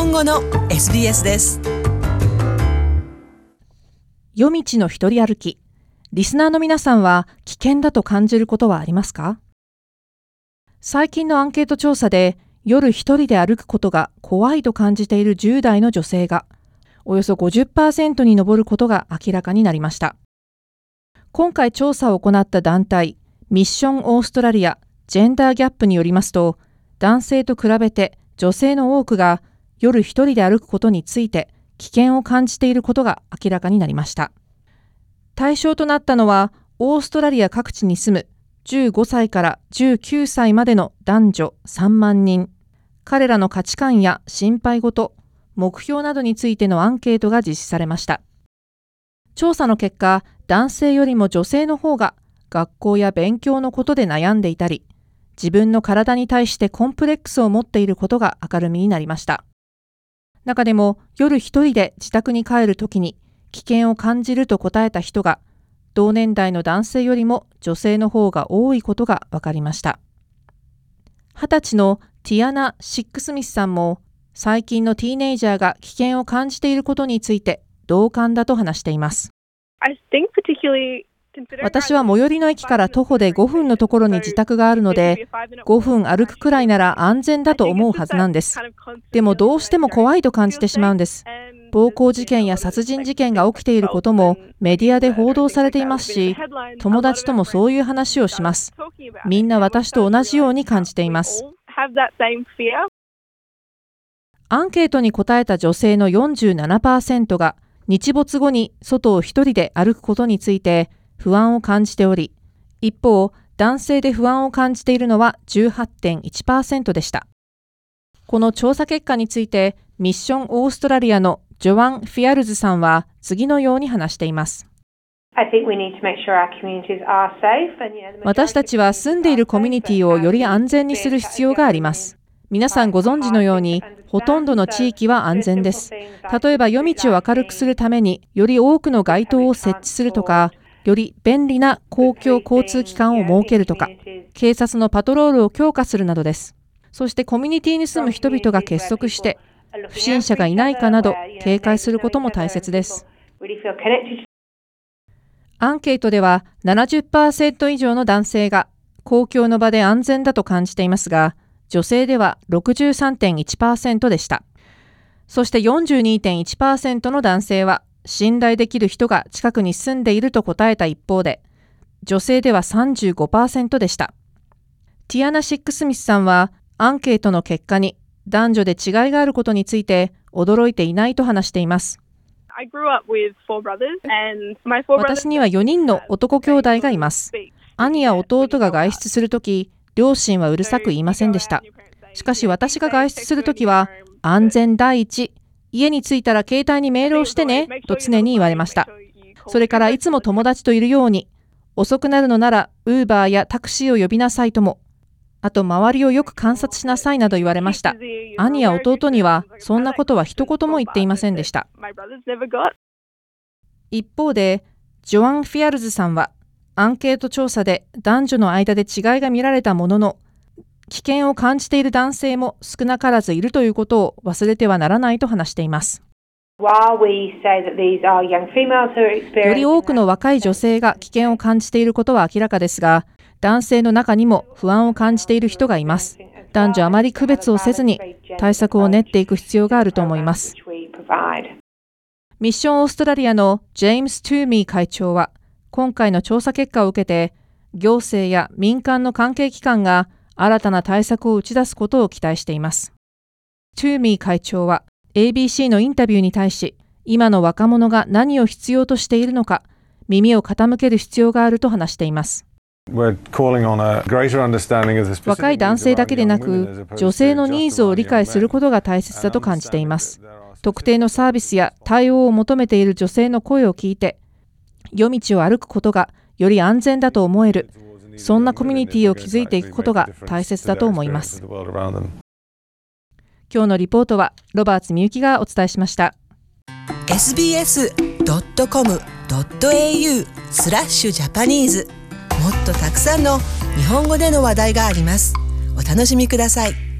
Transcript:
本語の SBS です。 夜道の一人歩き。リスナーの皆さんは危険だと感じることはありますか？最近のアンケート調査で夜一人で歩くことが怖いと感じている10代の女性がおよそ 50% に上ることが明らかになりました。今回調査を行った団体ミッションオーストラリアジェンダーギャップによりますと、男性と比べて女性の多くが夜一人で歩くことについて危険を感じていることが明らかになりました。対象となったのはオーストラリア各地に住む15歳から19歳までの男女3万人。彼らの価値観や心配事、目標などについてのアンケートが実施されました。調査の結果、男性よりも女性の方が学校や勉強のことで悩んでいたり、自分の体に対してコンプレックスを持っていることが明るみになりました。中でも夜一人で自宅に帰るときに危険を感じると答えた人が、同年代の男性よりも女性の方が多いことが分かりました。20歳のティアナ・シックスミスさんも、最近のティーネイジャーが危険を感じていることについて同感だと話しています。私は最寄りの駅から徒歩で5分のところに自宅があるので、5分歩くくらいなら安全だと思うはずなんです。でもどうしても怖いと感じてしまうんです。暴行事件や殺人事件が起きていることもメディアで報道されていますし、友達ともそういう話をします。みんな私と同じように感じています。アンケートに答えた女性の 47% が日没後に外を一人で歩くことについて不安を感じており、一方、男性で不安を感じているのは 18.1% でした。この調査結果について、ミッションオーストラリアのジョアン・フィアルズさんは次のように話しています。私たちは住んでいるコミュニティをより安全にする必要があります。皆さんご存知のように、ほとんどの地域は安全です。例えば夜道を明るくするためにより多くの街灯を設置するとか、より便利な公共交通機関を設けるとか、警察のパトロールを強化するなどです。そしてコミュニティに住む人々が結束して、不審者がいないかなど警戒することも大切です。アンケートでは 70% 以上の男性が公共の場で安全だと感じていますが、女性では 63.1% でした。そして 42.1% の男性は信頼できる人が近くに住んでいると答えた一方で、女性では 35% でした。ティアナ・シックスミスさんはアンケートの結果に男女で違いがあることについて驚いていないと話しています。私には4人の男兄弟がいます。兄や弟が外出するとき、両親はうるさく言いませんでした。しかし私が外出するときは、安全第一、家に着いたら携帯にメールをしてね、と常に言われました。それからいつも友達といるように、遅くなるのならウーバーやタクシーを呼びなさいとも、あと周りをよく観察しなさいなど言われました。兄や弟にはそんなことは一言も言っていませんでした。一方で、ジョアン・フィアルズさんは、アンケート調査で男女の間で違いが見られたものの、危険を感じている男性も少なからずいるということを忘れてはならないと話しています。より多くの若い女性が危険を感じていることは明らかですが、男性の中にも不安を感じている人がいます。男女あまり区別をせずに対策を練っていく必要があると思います。ミッションオーストラリアのジェームス・トゥーミー会長は、今回の調査結果を受けて、行政や民間の関係機関が新たな対策を打ち出すことを期待しています。トゥーミー会長は ABC のインタビューに対し、今の若者が何を必要としているのか、耳を傾ける必要があると話しています。若い男性だけでなく、女性のニーズを理解することが大切だと感じています。特定のサービスや対応を求めている女性の声を聞いて、夜道を歩くことがより安全だと思える、そんなコミュニティを築いていくことが大切だと思います。今日のリポートはロバーツ・ミユキがお伝えしました。 sbs.com.au/Japanese もっとたくさんの日本語での話題があります。お楽しみください。